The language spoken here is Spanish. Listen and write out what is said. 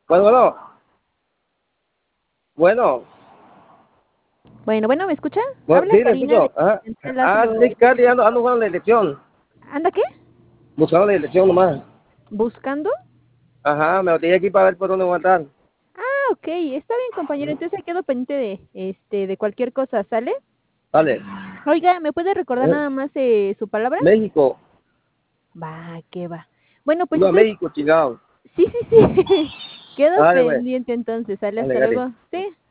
Bueno, bueno. Bueno. Bueno, ¿me escucha? Bueno, Habla sí, le Karina de escucho. Ajá. Lázaro. Sí, Cari, ando buscando la dirección. ¿Anda qué? Buscando la dirección nomás. ¿Buscando? Ajá, me botellé aquí para ver por dónde voy a entrar. Ah, ok, está bien, compañero. Entonces ahí quedo pendiente de cualquier cosa, ¿sale? Dale. Oiga, ¿me puede recordar Eh, nada más su palabra? México. Va, que va. Bueno, pues Iba a entonces, México, chingado. sí. Quedo Dale, güey. pendiente entonces, ¿sale? Dale, Hasta Cari. luego. Sí.